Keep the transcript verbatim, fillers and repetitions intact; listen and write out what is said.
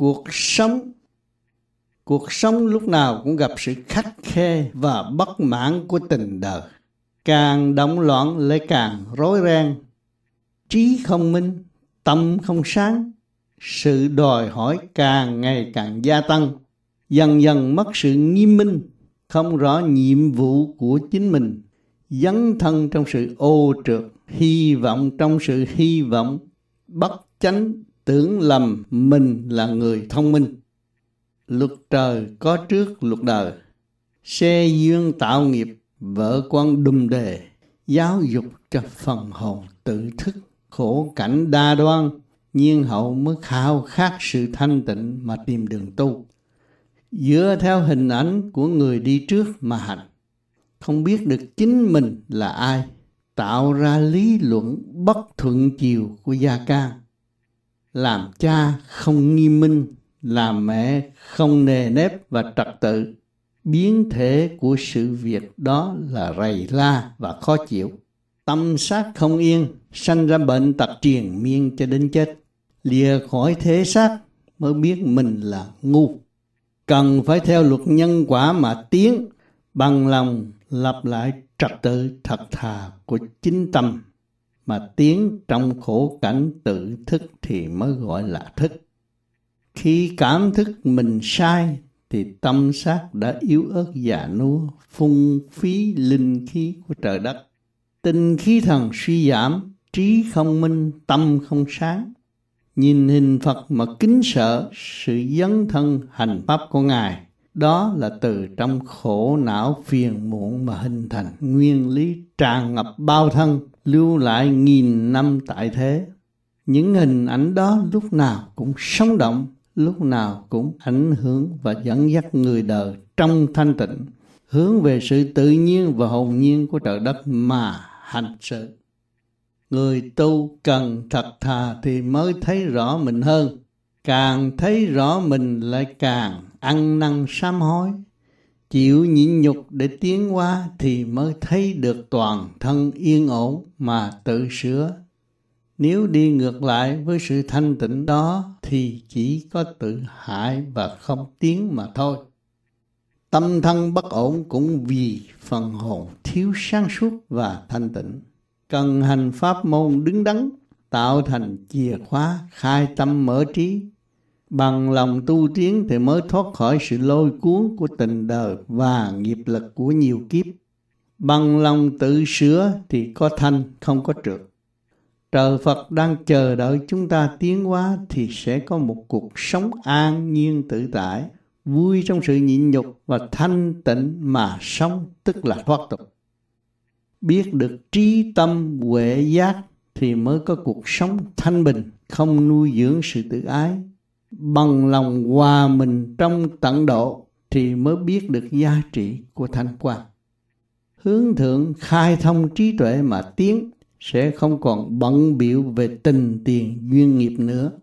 Cuộc sống Cuộc sống lúc nào cũng gặp sự khắt khe và bất mãn của tình đời. Càng động loạn lại càng rối ren. Trí không minh, tâm không sáng. Sự đòi hỏi càng ngày càng gia tăng. Dần dần mất sự nghiêm minh, không rõ nhiệm vụ của chính mình. Dấn thân trong sự ô trượt, hy vọng trong sự hy vọng, bất chánh tưởng lầm mình là người thông minh. Luật trời có trước luật đời, xe duyên tạo nghiệp, vợ con đùm đề, giáo dục cho phần hồn tự thức, khổ cảnh đa đoan, nhiên hậu mới khao khát sự thanh tịnh mà tìm đường tu. Dựa theo hình ảnh của người đi trước mà hành, không biết được chính mình là ai, tạo ra lý luận bất thuận chiều của gia can. Làm cha không nghiêm minh, làm mẹ không nề nếp và trật tự. Biến thể của sự việc đó là rầy la và khó chịu. Tâm xác không yên, sanh ra bệnh tật triền miên cho đến chết. Lìa khỏi thế xác mới biết mình là ngu. Cần phải theo luật nhân quả mà tiến, bằng lòng lập lại trật tự thật thà của chính tâm, mà tiến trong khổ cảnh tự thức thì mới gọi là thức. Khi cảm thức mình sai thì tâm xác đã yếu ớt già nua, phung phí linh khí của trời đất. Tinh khí thần suy giảm, trí không minh, tâm không sáng. Nhìn hình Phật mà kính sợ sự dấn thân hành pháp của Ngài. Đó là từ trong khổ não phiền muộn mà hình thành nguyên lý tràn ngập bao thân, lưu lại nghìn năm tại thế. Những hình ảnh đó lúc nào cũng sống động, lúc nào cũng ảnh hưởng và dẫn dắt người đời trong thanh tịnh, hướng về sự tự nhiên và hồn nhiên của trời đất mà hành sự. Người tu cần thật thà thì mới thấy rõ mình hơn. Càng thấy rõ mình lại càng ăn năn sám hối. Chịu nhịn nhục để tiến hóa thì mới thấy được toàn thân yên ổn mà tự sửa. Nếu đi ngược lại với sự thanh tịnh đó thì chỉ có tự hại và không tiến mà thôi. Tâm thân bất ổn cũng vì phần hồn thiếu sáng suốt và thanh tịnh. Cần hành pháp môn đứng đắn, tạo thành chìa khóa khai tâm mở trí. Bằng lòng tu tiến thì mới thoát khỏi sự lôi cuốn của tình đời và nghiệp lực của nhiều kiếp. Bằng lòng tự sửa thì có thanh không có trượt. Trời Phật đang chờ đợi chúng ta tiến hóa thì sẽ có một cuộc sống an nhiên tự tại, vui trong sự nhịn nhục và thanh tịnh mà sống, tức là thoát tục. Biết được trí tâm huệ giác thì mới có cuộc sống thanh bình, không nuôi dưỡng sự tự ái. Bằng lòng hòa mình trong tận độ thì mới biết được giá trị của thanh quan. Hướng thượng khai thông trí tuệ mà tiến, sẽ không còn bận bịu về tình tiền duyên nghiệp nữa.